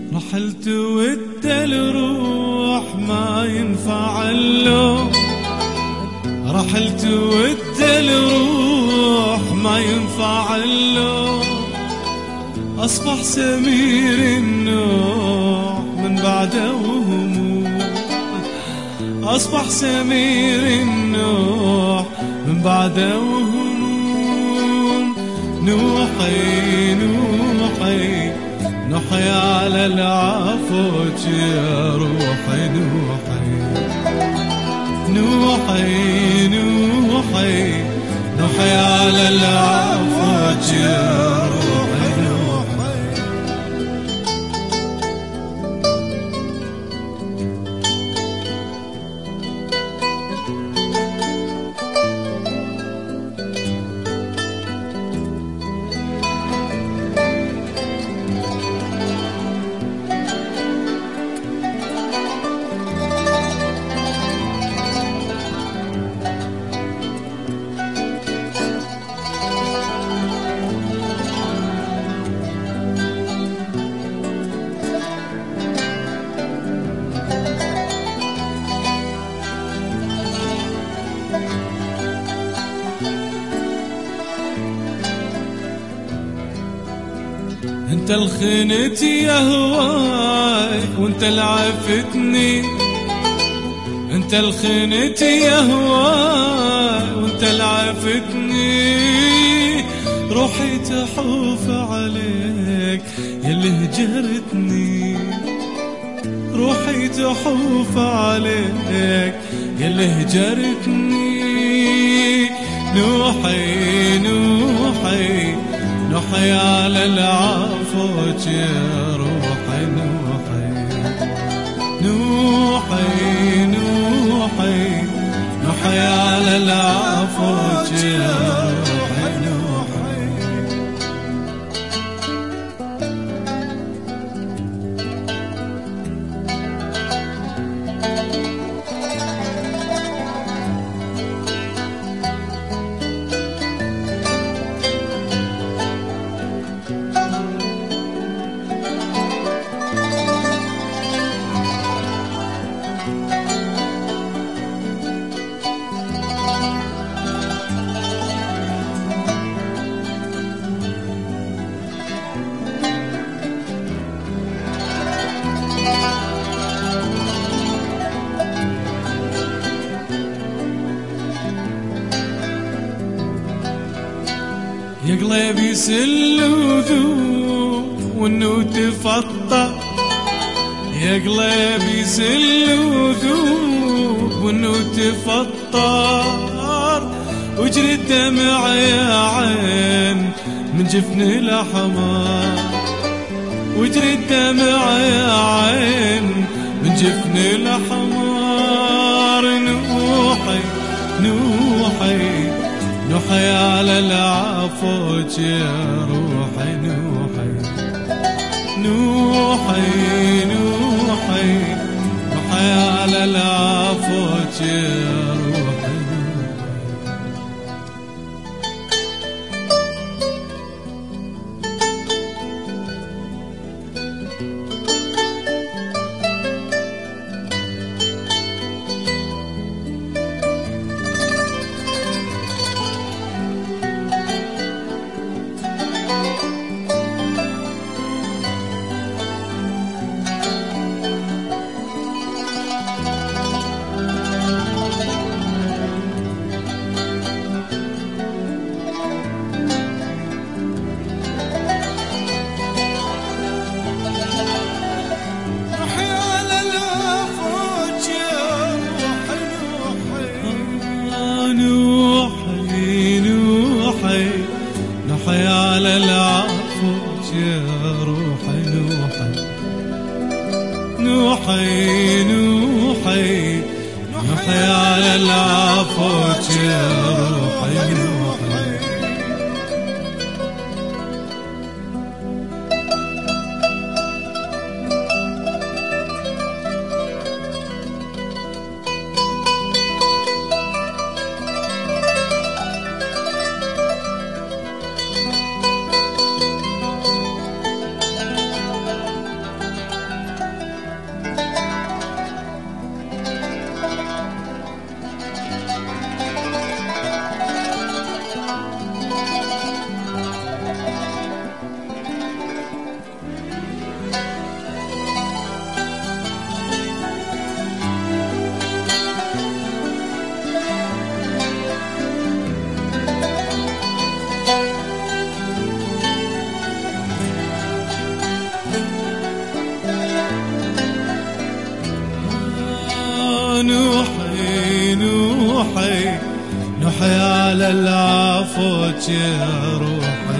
رحلت ود الروح ما ينفع اللوم، رحلت ود الروح ما ينفع اللوم، أصبح سمير النوح من بعده وهموم، أصبح سمير النوح من بعده وهموم. نوحي نوحي نوحي على العفوج يا روحي، نوحي نوحي نوحي نوحي على العفوج يا روحي، نوحي. انت الخنت يا هواي وانت العفتني، انت الخنت يا هواي وانت العفتني، روحي تحوف عليك يلي هجرتني، روحي تحوف عليك يلي هجرتني. نوحي نوحي نوحي على العفوج يا روحي، نوحي نوحي نوحي نوحي على العفوج يا روحي، نوحي. يا قلبي سل وذوب وانو تفطر، يا قلبي سل وذوب وانو تفطر، وجري الدمع يا عين من جفن الأحمر، وجري الدمع يا عين من جفن الأحمر. نوحي نوحي نوحي على العفوج يا روحي، نوحي نوحي نوحي نوحي على العفوج يا روحي، نوحي. نوحي على العفوج يا روحي، نوحي نوحي نوحي نوحي على العفوج يا روحي، نوحي. نوحي نوحي نوحي على العفو يا روحي